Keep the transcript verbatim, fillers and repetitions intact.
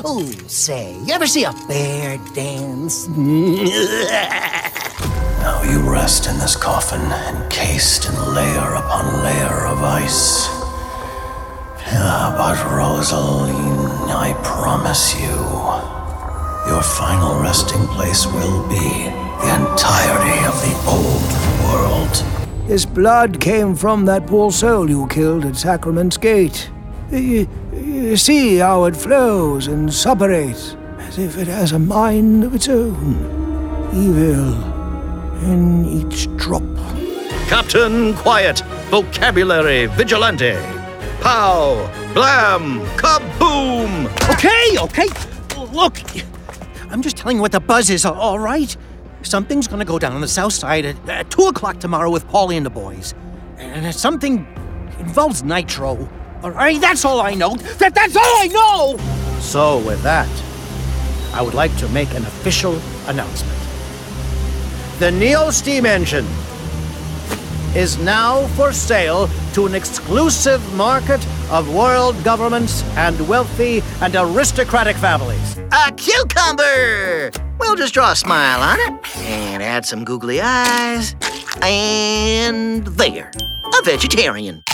Oh, say, you ever see a bear dance? Now you rest in this coffin, encased in layer upon layer of ice. Yeah, but Rosaline, I promise you, your final resting place will be the entirety of the old world. His blood came from that poor soul you killed at Sacrament's Gate. You, you see how it flows and suppurates, as if it has a mind of its own. Evil in each drop. Captain Quiet, vocabulary vigilante. Pow, blam, kaboom! Okay, okay. Look, I'm just telling you what the buzz is, all right? Something's gonna go down on the south side at, at two o'clock tomorrow with Paulie and the boys. And it's something involves Nitro. All right, that's all I know. That, that's all I know! So with that, I would like to make an official announcement. The Neo Steam Engine is now for sale to an exclusive market of world governments and wealthy and aristocratic families. A cucumber! We'll just draw a smile on it and add some googly eyes. And there, a vegetarian.